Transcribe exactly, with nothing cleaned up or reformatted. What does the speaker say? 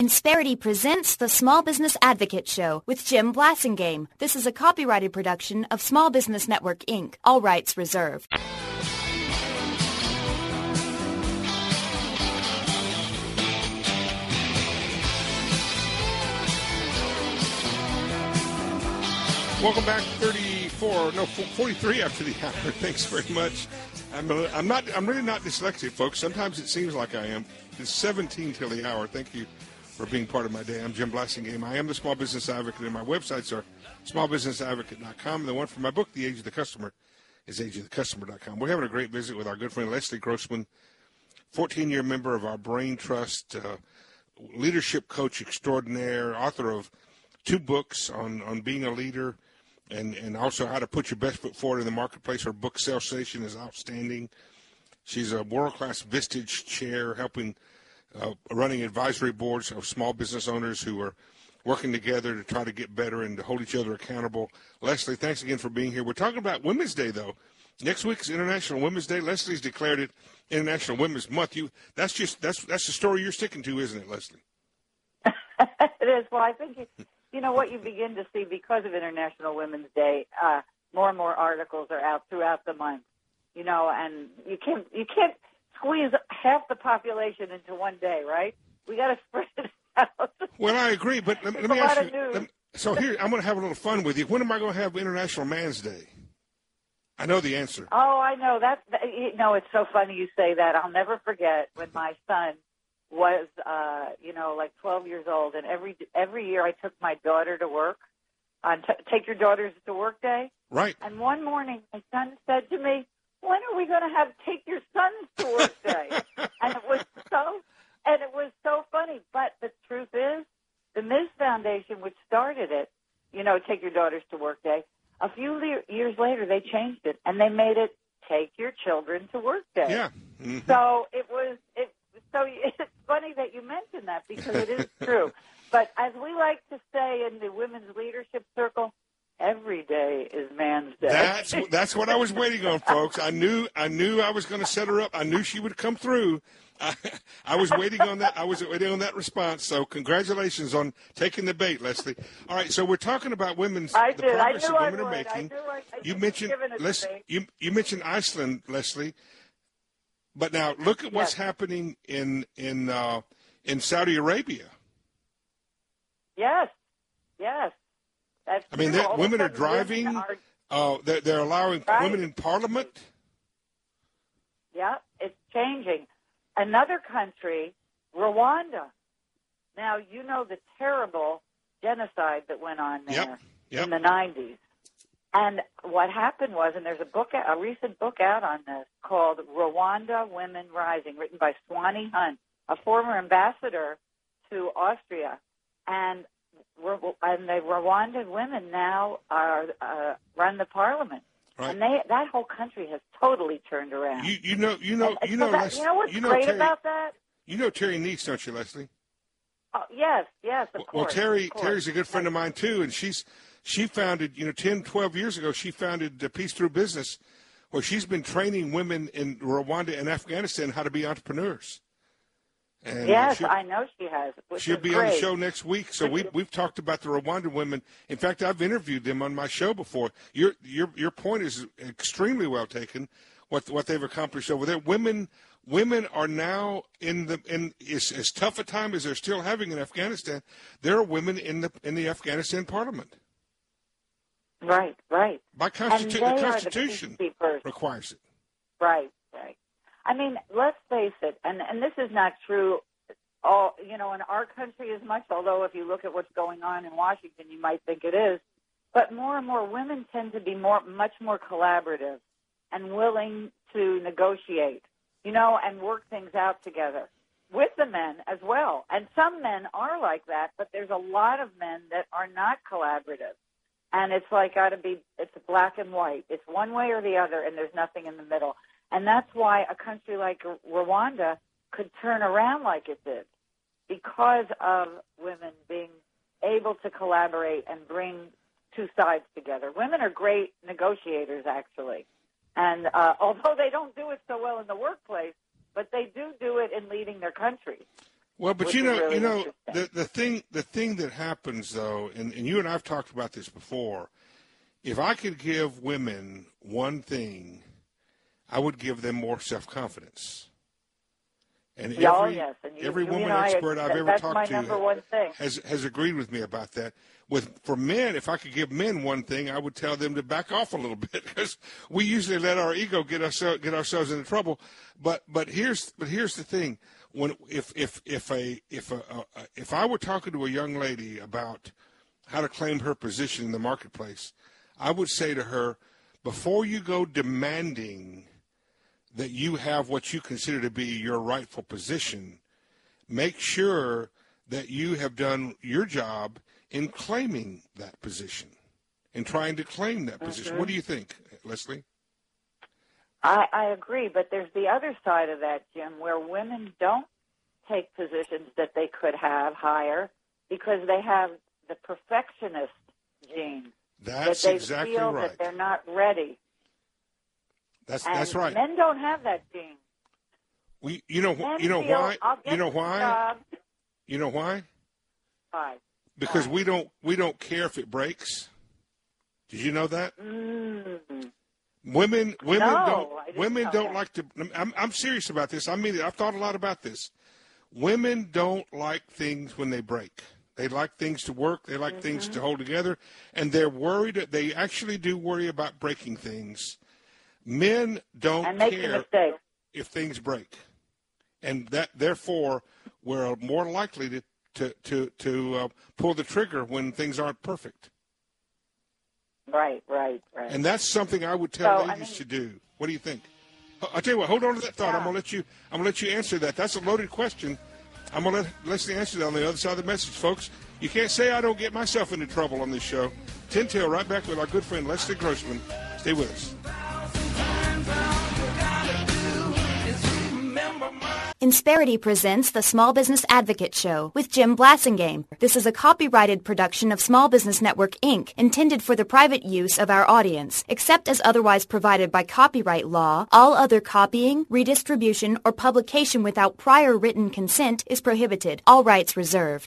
Insperity presents the Small Business Advocate Show with Jim Blasingame. This is a copyrighted production of Small Business Network, Incorporated. All rights reserved. Welcome back. thirty-four, no, forty-three after the hour. Thanks very much. I'm, a, I'm not. I'm really not dyslexic, folks. Sometimes it seems like I am. It's seventeen till the hour. Thank you for being part of my day. I'm Jim Blasingame. I am the Small Business Advocate, and my websites are small business advocate dot com. And the one for my book, The Age of the Customer, is age of the customer dot com. We're having a great visit with our good friend Leslie Grossman, fourteen-year member of our Brain Trust, uh, leadership coach extraordinaire, author of two books on, on being a leader, and, and also how to put your best foot forward in the marketplace. Her book, Salesation, is outstanding. She's a world-class Vistage chair, helping uh, running advisory boards of small business owners who are working together to try to get better and to hold each other accountable. Leslie, thanks again for being here. We're talking about Women's Day, though. Next week's International Women's Day. Leslie's declared it International Women's Month. You, that's just that's that's the story you're sticking to, isn't it, Leslie? It is. Well, I think you, you know what you begin to see because of International Women's Day. Uh, more and more articles are out throughout the month. You know, and you can't you can't squeeze half the population into one day, right? We got to spread it out. Well, I agree, but let, let me ask you. Let me, so here, I'm going to have a little fun with you. When am I going to have International Man's Day? I know the answer. Oh, I know that. You know, it's so funny you say that. I'll never forget when my son was, uh, you know, like twelve years old, and every every year I took my daughter to work on t- Take Your Daughters to Work Day. Right. And one morning, my son said to me, "When are we going to have Take Your Sons to Work Day?" And it was so, and it was so funny. But the truth is, the Miz Foundation, which started it, you know, Take Your Daughters to Work Day, a few le- years later they changed it and they made it Take Your Children to Work Day. Yeah. Mm-hmm. So it was. It so it's funny that you mentioned that because it is true. But as we like to say in the women's leadership circle, every day is Man's Day. That's that's what I was waiting on, folks. I knew I knew I was going to set her up. I knew she would come through. I, I was waiting on that. I was waiting on that response. So congratulations on taking the bait, Leslie. All right, so we're talking about women's I the did. progress I knew that I women would. are making. I knew I, I you mentioned Les, you you mentioned Iceland, Leslie. But now look at what's yes. happening in in uh, in Saudi Arabia. Yes, yes. That's I mean, true. All women of are a sudden, driving. Women are, uh, they're, they're allowing right. women in parliament. Yeah, it's changing. Another country, Rwanda. Now, you know the terrible genocide that went on there yep. Yep. in the nineties. And what happened was, and there's a book, a recent book out on this called Rwanda Women Rising, written by Swanee Hunt, a former ambassador to Austria. And and the Rwandan women now are uh, run the parliament. Right. And they that whole country has totally turned around. You, you know, you know, and, you so know, that, Les, you know what's you know great Terry, about that? You know Terry Neese, don't you, Leslie? Oh, yes, yes, of well, course. Well, Terry, of course. Terry's a good friend of mine too, and she's she founded, you know, ten, twelve years ago, she founded uh, Peace Through Business, where she's been training women in Rwanda and Afghanistan how to be entrepreneurs. And yes, I know she has. She'll be great. on the show next week. So we we've talked about the Rwandan women. In fact, I've interviewed them on my show before. Your your your point is extremely well taken. What what they've accomplished over there. Women women are now in the in as, as tough a time as they're still having in Afghanistan. There are women in the in the Afghanistan parliament. Right, right. By constitu- the Constitution the requires it. Right, right. I mean, let's face it, and, and this is not true all, you know, in our country as much, although if you look at what's going on in Washington, you might think it is. But more and more women tend to be more, much more collaborative and willing to negotiate, you know, and work things out together with the men as well. And some men are like that, but there's a lot of men that are not collaborative. And it's like got to be, it's black and white. It's one way or the other, and there's nothing in the middle. And that's why a country like Rwanda could turn around like it did, because of women being able to collaborate and bring two sides together. Women are great negotiators, actually. And uh, although they don't do it so well in the workplace, but they do do it in leading their country. Well, but which you is know, really you know, interesting. the the thing the thing that happens though, and, and you and I've talked about this before. If I could give women one thing, I would give them more self-confidence. And every, oh, yes. and you, every you, woman you know, expert I, I've ever that's talked my to number one thing. has has agreed with me about that. With for men, if I could give men one thing, I would tell them to back off a little bit because we usually let our ego get ourselves get ourselves into trouble. But but here's but here's the thing: when if if if a if a, a if I were talking to a young lady about how to claim her position in the marketplace, I would say to her, before you go demanding that you have what you consider to be your rightful position, make sure that you have done your job in claiming that position, in trying to claim that position. Mm-hmm. What do you think, Leslie? I, I agree, but there's the other side of that, Jim, where women don't take positions that they could have higher because they have the perfectionist gene. That's that they exactly feel right. that they're not ready. That's and that's right. Men don't have that gene. We, you know, Men you know feel, why? I'll get You know the why? job. You know why? Why? Because Why? we don't we don't care if it breaks. Did you know that? Mm-hmm. Women, women No, don't. I didn't Women know don't that. like to. I'm, I'm serious about this. I mean it. I've thought a lot about this. Women don't like things when they break. They like things to work. They like Mm-hmm. things to hold together, and they're worried. They actually do worry about breaking things. Men don't And making care mistakes. if things break, and that therefore we're more likely to to to, to uh, pull the trigger when things aren't perfect. Right, right, right. And that's something I would tell So, I ladies mean- to do. What do you think? I'll tell you what. Hold on to that thought. Yeah. I'm gonna let you. I'm gonna let you answer that. That's a loaded question. I'm gonna let Leslie answer that on the other side of the message, folks. You can't say I don't get myself into trouble on this show. Tin Tail right back with our good friend Leslie Grossman. Stay with us. Insperity presents the Small Business Advocate Show with Jim Blasingame. This is a copyrighted production of Small Business Network, Incorporated, intended for the private use of our audience. Except as otherwise provided by copyright law, all other copying, redistribution, or publication without prior written consent is prohibited. All rights reserved.